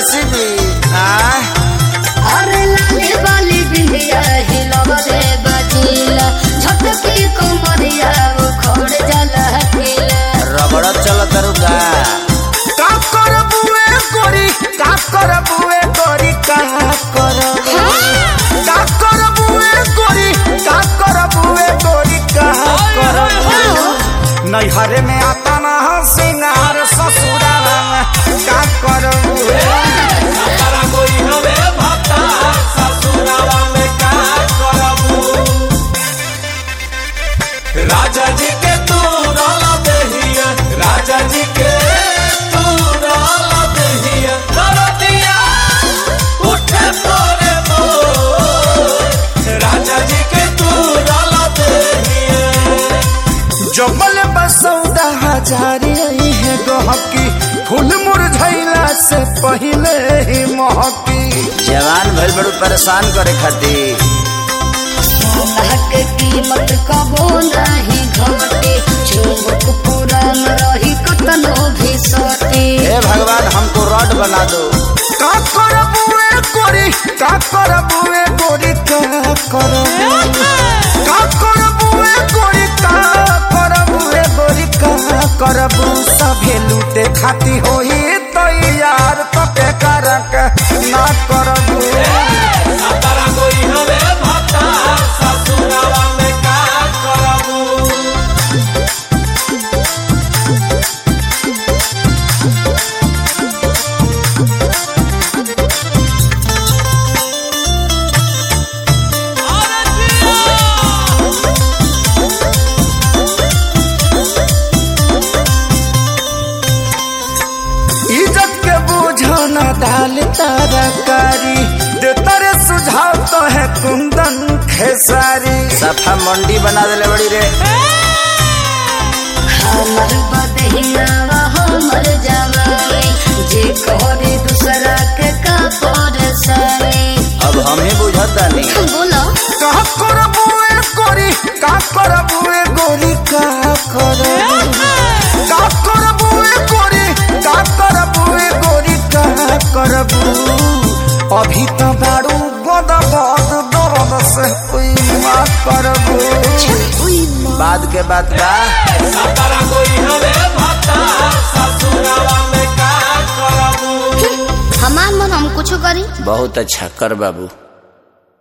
JCB अरे लाले वाली बिंदिया हिलवले बजीला झटकी कमरिया उखड़ जाला किला रबड़ चल तरुका का करबुए गोरी का करबुए गोरी का करबुए गोरी का करबुए गोरी का नैहरे में आता ना सिंगार ससुराल में का करबुए तारा कोई हवे भक्ता ससुराल में का करबू राजा जी के तू रोला देहिया राजा जी के तू रोला देहिया दरदिया उठे तोरे मोर राजा जी के तू रोला देहिया जबल बसौदा हजारी है गहकी फूल मुरझैला से पहले ही महकी जवान भइल बड़ू परेशान करे खातिर सोना के कीमत कबो नहीं घटे चुमुक पुरान रही कतनो भी सटे हे भगवान हमको रॉड बना दो का करबुए गोरी का करबुए गोरी का करबुए गोरी का करबुए गोरी का करबू सभे लूटे खाती होई तो यार तो पे करक ना करबू तारा कोई हवे भक्ता ससुरावा में का करबू इज्जत के बूझो न डाल तरकारी दे तेरे सुझाव तो है कुंदन खेसारी सफा मंडी बना देले बड़ी रे हमर बदहिया हमर जवानी जे करे दूसरा के का परेशानी अब हमें बुझता नहीं बोलो का करबुए गोरी का करबुए गोरी का करबुए गोरी का करबुए गोरी का करबू अभी तो बारू बद दर्द से कोई माँ करबू बाद के बात बा सातारा कोई हवे भक्ता ससुरावा में का करबू हमार मन हम कुछ करी बहुत अच्छा कर बाबू।